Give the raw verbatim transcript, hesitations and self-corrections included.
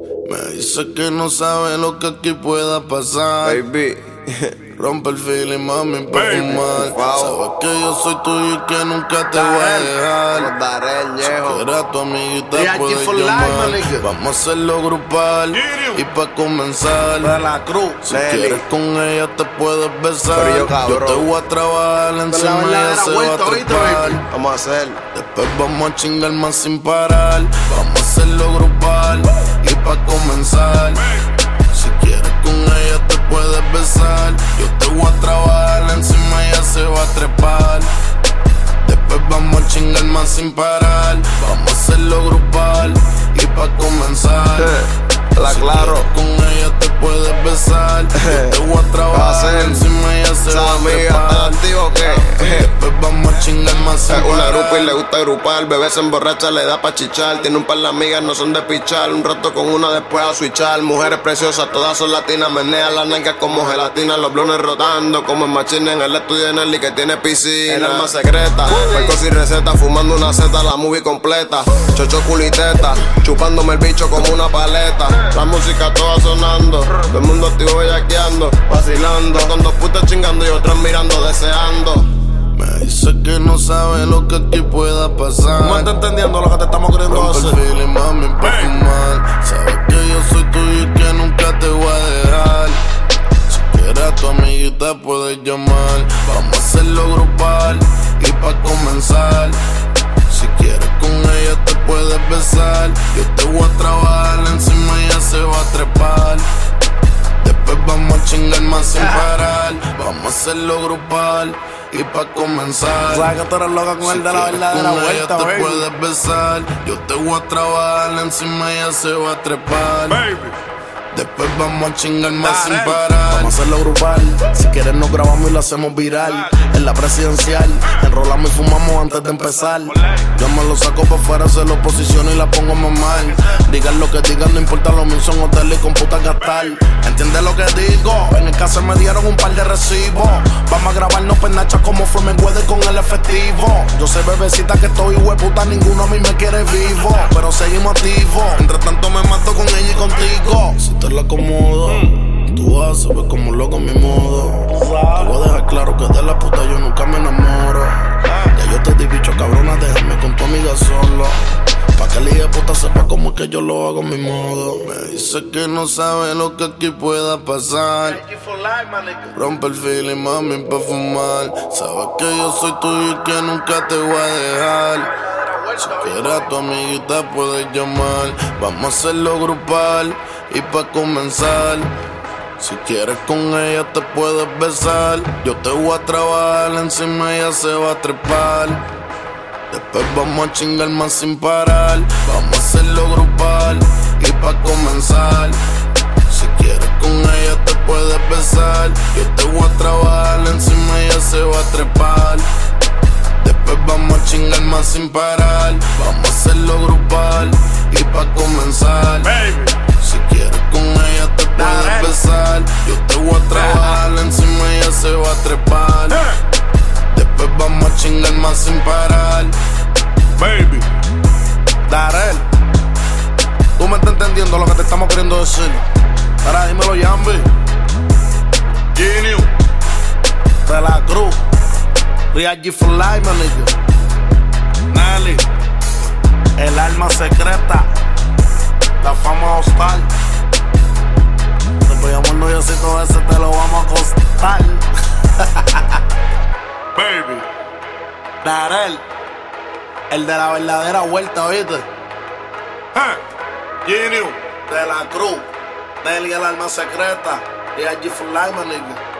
Me dice que no sabe lo que aquí pueda pasar. Baby. Rompe el feeling, mami, pa' fumar. Wow. Sabes que yo soy tuyo y que nunca te voy a dejar. Darel, Si viejo. quieres a tu amiguita Y aquí puedes for llamar. life, my nigga. Vamos a hacerlo grupal y pa' comenzar. De la cruz. Si Nelly. quieres con ella te puedes besar. Pero yo, Yo cabrón. te voy a trabajar encima y ella verdadera se va vuelta, a ¿oíste, trepar. Vamos a hacer. Después vamos a chingar más sin parar. Vamos a hacerlo grupal y pa' comenzar. Si quieres con ella te puedes besar. Yo te voy a trabajar encima y ella se va a trepar. Después vamos a chingar más sin parar. Vamos a hacerlo grupal y pa' comenzar. La Si claro. quieres con ella te puedes besar. Yo te voy a trabajar encima y ella se va Esa a amiga trepar. está activo que Después vamos a chingar más sin es parar. una grupa y le gusta grupar. Bebé se emborracha, le da pa' chichar. Tiene un par de amigas, no son de pichar. Un rato con una, después a switchar. Mujeres preciosas, todas son latinas. Menea las nalgas como gelatina. Los blones rotando como en machine en el estudio de Nelly que tiene piscina. El alma secreta, percos y receta. Fumando una seta, la movie completa. Chocho culiteta, chupándome el bicho como una paleta. La música toda sonando, todo el mundo activo bellaqueando, vacilando. Con dos putas chingando y otras mirando, deseando. Me dice que no sabe lo que aquí pueda pasar. No está entendiendo lo que te estamos queriendo Rompe el hacer. feeling, mami, pa' fumar. Sabes que yo soy tuyo y que nunca te voy a dejar. Si quieres a tu amiguita puedes llamar. Vamos a hacerlo grupal y pa' comenzar. Si quieres con ella te puedes besar. Yo te voy a trabajar encima y ella se va a trepar. Después vamos a chingar más sin parar. Vamos a hacerlo grupal y pa' comenzar. Sabes que tú eres loca con el de la Si quieres verdadera con ella vuelta, te baby. puedes besar. Yo te voy a trabajar encima y ella se va a trepar. Después vamos a chingar más sin parar. Vamos a hacerlo grupal. Si quieres nos grabamos y lo hacemos viral. En la presidencial, enrolamos y fumamos antes de empezar. Yo me lo saco pa' afuera, se lo posiciono y la pongo más mal. Digan lo que digan, no importa, lo mío son hoteles y computas gastar. ¿Entiendes lo que digo? En el caso me dieron un par de recibos. Vamos a grabarnos penachas como fue Mayweather con el efectivo. Yo sé bebecita que estoy hueputa, ninguno a mí me quiere vivo. Pero seguimos activos. Entre tanto me mato con ella y contigo. Si te la acomodo, tú vas a saber como loco mi modo. Te voy a dejar claro que de la puta yo nunca me enamoro. Ya yo te di bicho cabrona, déjame con tu amiga solo. Pa' que el hijo de puta sepa cómo es que yo lo hago a mi modo. Me dice que no sabe lo que aquí pueda pasar. Rompe el feeling, mami, pa' fumar. Sabes que yo soy tuyo y que nunca te voy a dejar. Si quieres a tu amiguita puedes llamar. Vamos a hacerlo grupal y pa' comenzar. Si quieres con ella te puedes besar. Yo te voy a trabajar encima y ella se va a trepar. Después vamos a chingar más sin parar. Vamos a hacerlo grupal y pa' comenzar. Si quieres con ella te puedes besar. Yo te voy a trabajar encima y ella se va a trepar. Después vamos a chingar más sin parar. Vamos a hacerlo grupal y pa' comenzar. Si quieres con ella te puedes besar. Yo te voy a trabajar encima y ella se va a trepar. Después vamos a chingar más sin parar. Baby, Darel, tú me estás entendiendo lo que te estamos queriendo decir. Ahora dímelo, Yambi. Genio, de la cruz, Real G for life, my nigga. Nelly, el alma secreta, la fama hostal. Te pegamos el noviocito ese, te lo vamos a costar. Baby, Darel, el de la verdadera vuelta, ¿oíste? Genio, de la cruz, Nelly, el alma secreta, Real G for life, my nigga.